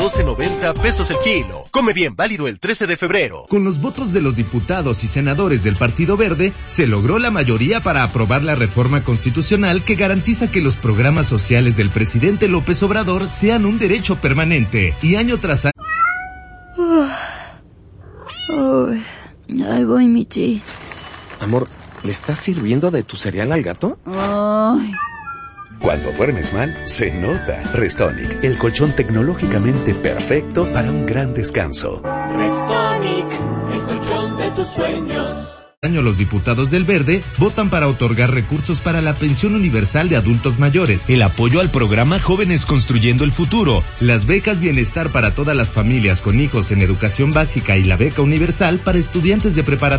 12.90 pesos el kilo. Come bien, válido el 13 de febrero. Con los votos de los diputados y senadores del Partido Verde, se logró la mayoría para aprobar la reforma constitucional que garantiza que los programas sociales del presidente López Obrador sean un derecho permanente y año tras año. Ahí voy, Michi. Amor, ¿le estás sirviendo de tu cereal al gato? Ay. Cuando duermes mal, se nota. Restonic, el colchón tecnológicamente perfecto para un gran descanso. Restonic, el colchón de tus sueños. Los diputados del Verde votan para otorgar recursos para la pensión universal de adultos mayores, el apoyo al programa Jóvenes Construyendo el Futuro, las becas bienestar para todas las familias con hijos en educación básica y la beca universal para estudiantes de preparatoria.